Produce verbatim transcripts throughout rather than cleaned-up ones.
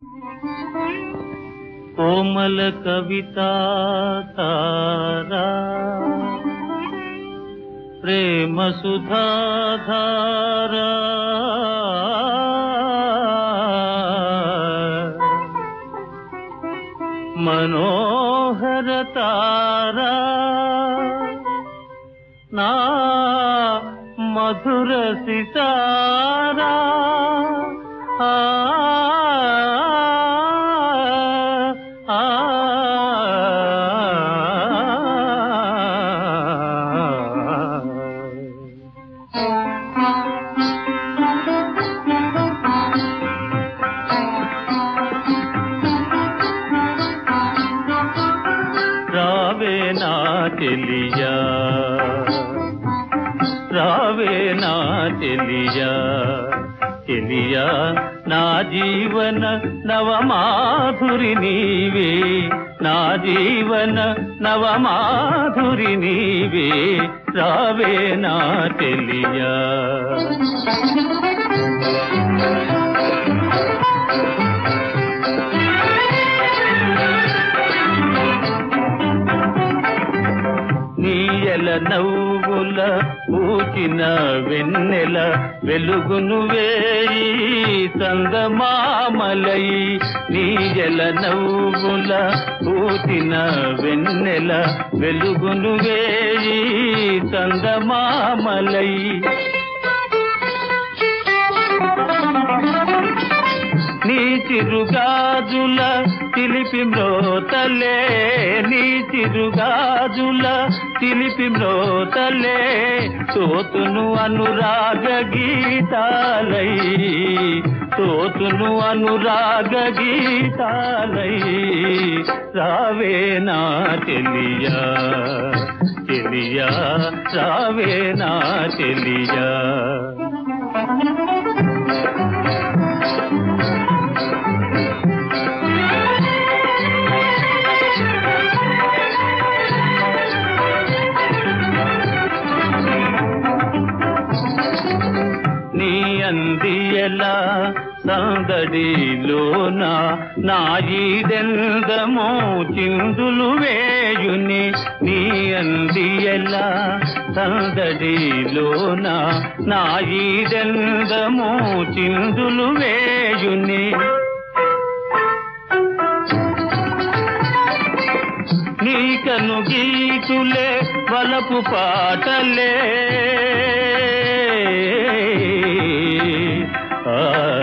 కోమల కవితా తారా ప్రేమ సుధాధారా మనోహర తారా నా మధుర సితారా ఆ రావే నా చెలియా రావే నా చెలియా చెలియా నా జీవన నవమాధురి నీవే నా జీవన నవమాధురి నీవే రావే నా చెలియా నీయల నవ్వుల పూచిన వెన్నెల వెలుగును వేయి సంగమామలై నీయల నవ్వుల పూచిన వెన్నెల వెలుగును వేయి సంగమామలై నీ చిరుగాజుల చిలిపి మ్రోతలే నీ చిరుగాజుల చిలిపి మ్రోతలే తోతును అనురాగ గీతాలై తోతును అనురాగ గీతాలై రావే నా చెలియా చెలియా రావే నా చెలియా నీ అందియలా సందడిలోన నాయిదెందమో చిందులు వేయుని నీ అందియలా సందడిలోన నాయిదెందమో చిందులు వేయుని నీకను గీతులే వలపు పాటలే ఆ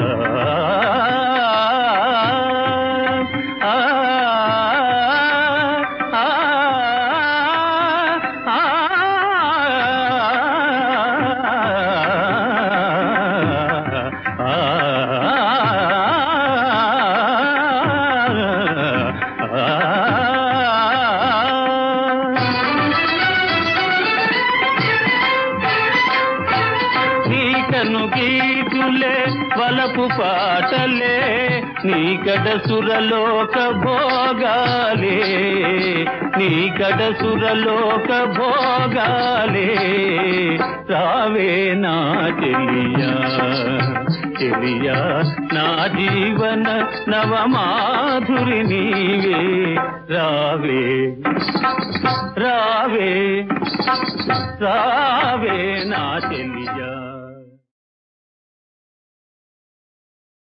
నీకను గీతులే వలపు పాటలే నీకడ సురలోక భోగాలే నీకడ సురలోక భోగాలే రావే నా చెలియా చెలియా నా జీవన నవమాధురి నీవే రావే రావే రావే నా చెలియా.